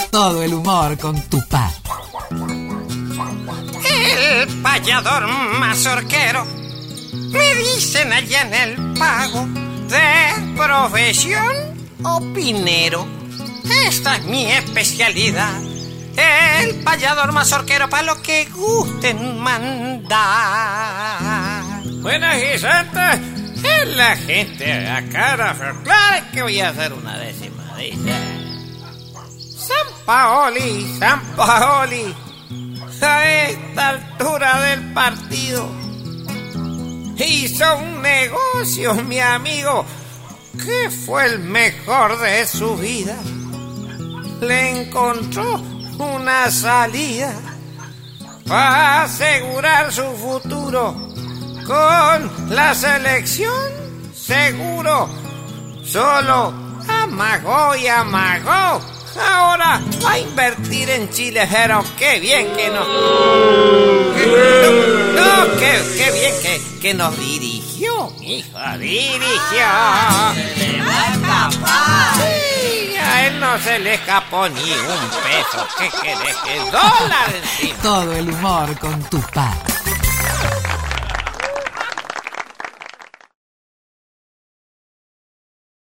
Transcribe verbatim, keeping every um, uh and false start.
Todo el humor con Tupá. El payador mazorquero, me dicen allá en el pago, de profesión opinero. Esta es mi especialidad. El payador mazorquero, para lo que gusten mandar. Buenas y santas, es la gente de la cara, pero claro que voy a hacer una décima, dice. San Paoli, San Paoli, a esta altura del partido hizo un negocio, mi amigo, que fue el mejor de su vida. Le encontró una salida para asegurar su futuro con la selección seguro. Solo amagó y amagó. Ahora va a invertir en Chile, pero qué bien que nos... Que, no, no, qué, qué bien que, que nos dirigió, hijo, dirigió. ¡Se le va a escapar! Sí, a él no se le escapó ni un peso. ¿Qué querés? ¿Que dólar encima? Todo el humor con Tupá.